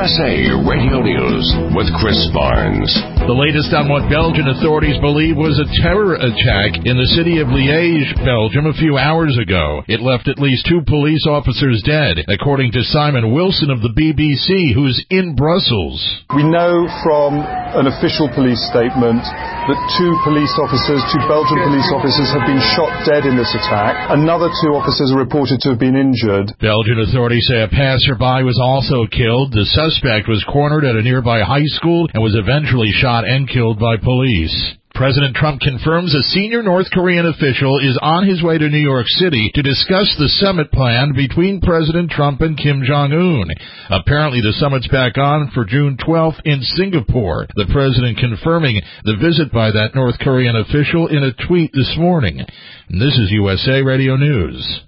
USA Radio News with Chris Barnes. The latest on what Belgian authorities believe was a terror attack in the city of Liège, Belgium, a few hours ago. It left at least 2 police officers dead, according to Simon Wilson of the BBC, who's in Brussels. We know from an official police statement that 2 Belgian police officers have been shot dead in this attack. Another 2 officers are reported to have been injured. Belgian authorities say a passerby was also killed. The suspect was cornered at a nearby high school and was eventually shot and killed by police. President Trump confirms a senior North Korean official is on his way to New York City to discuss the summit plan between President Trump and Kim Jong-un. Apparently the summit's back on for June 12th in Singapore. The president confirming the visit by that North Korean official in a tweet this morning. And this is USA Radio News.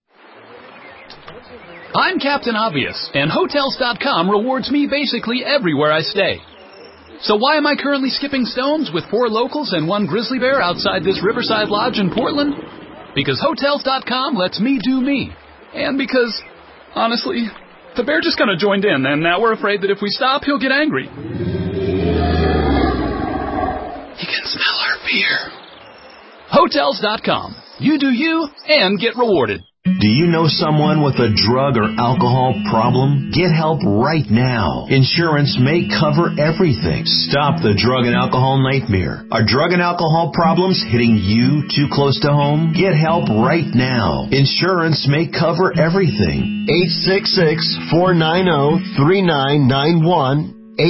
I'm Captain Obvious, and Hotels.com rewards me basically everywhere I stay. So why am I currently skipping stones with 4 locals and 1 grizzly bear outside this Riverside Lodge in Portland? Because Hotels.com lets me do me. And because, honestly, the bear just kind of joined in, and now we're afraid that if we stop, he'll get angry. He can smell our beer. Hotels.com. You do you, and get rewarded. Do you know someone with a drug or alcohol problem? Get help right now. Insurance may cover everything. Stop the drug and alcohol nightmare. Are drug and alcohol problems hitting you too close to home? Get help right now. Insurance may cover everything. 866-490-3991.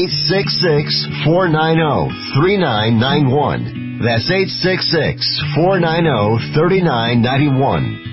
866-490-3991. That's 866-490-3991.